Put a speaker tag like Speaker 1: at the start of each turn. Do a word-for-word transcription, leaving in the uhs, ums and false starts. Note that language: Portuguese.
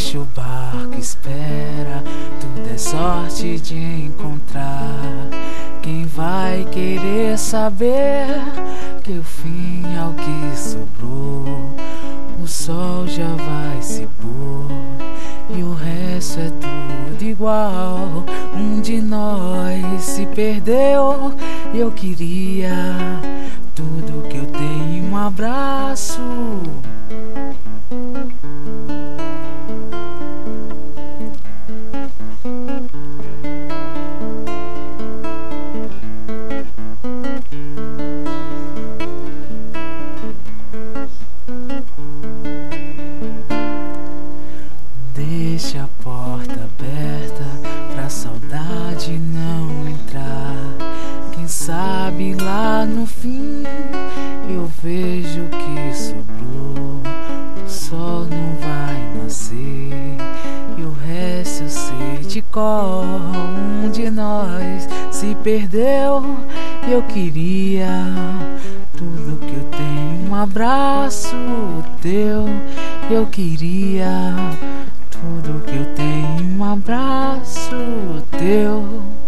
Speaker 1: Deixa o barco, espera, tudo é sorte de encontrar. Quem vai querer saber que o fim é o que sobrou? O sol já vai se pôr e o resto é tudo igual. Um de nós se perdeu e eu queria tudo que eu tenho, um abraço. Deixa a porta aberta pra saudade não entrar. Quem sabe lá no fim eu vejo o que sobrou. O sol não vai nascer e o resto eu sei de cor. Um de nós se perdeu e eu queria tudo que eu tenho, um abraço teu. Eu queria tudo que eu tenho, um abraço teu.